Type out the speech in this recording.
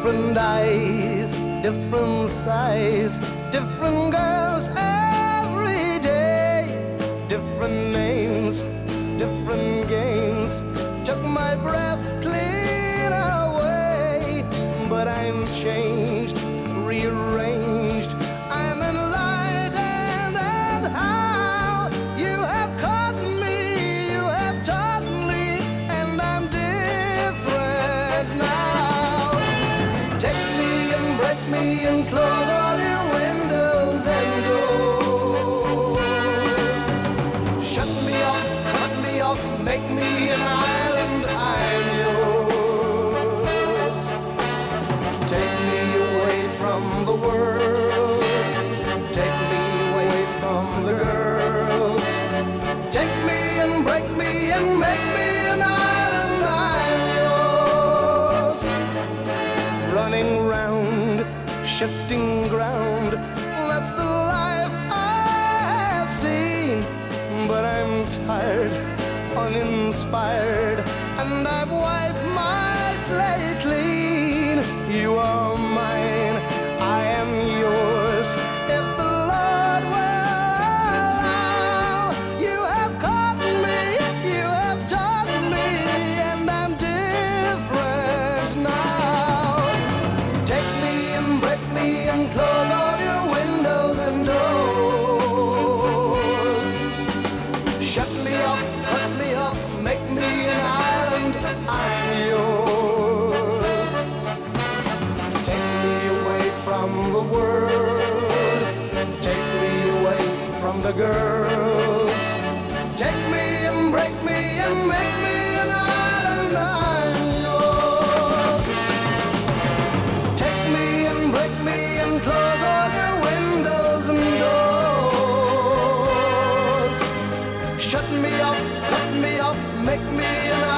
different eyes, different size, different girls every day, different names, different games, took my breath clean away. But I'm changed, rearranged, I'm enlightened, and how you have caught me, you have taught me, and I'm different now. Take me and break me and close all your windows and doors. Shut me off, cut me off, make me an island, I'm yours. Take me away from the world, take me away from the girls. Take me and break me and make me an island, I'm yours. Running round, shifting ground, that's the life I have seen. But I'm tired, uninspired, and I've wiped my slate clean. You are mine, I am yours. If the Lord will allow, you have caught me, you have taught me, and I'm different now. Take me and break me and close all your windows and doors. Shut me off, cut me off, make me an island, I'm yours. Take me away from the world, take me away from the girls. Take me and break me and make me an island, I'm yours. Take me and break me and close all your windows and doors. Shut me off, cut me off, make me an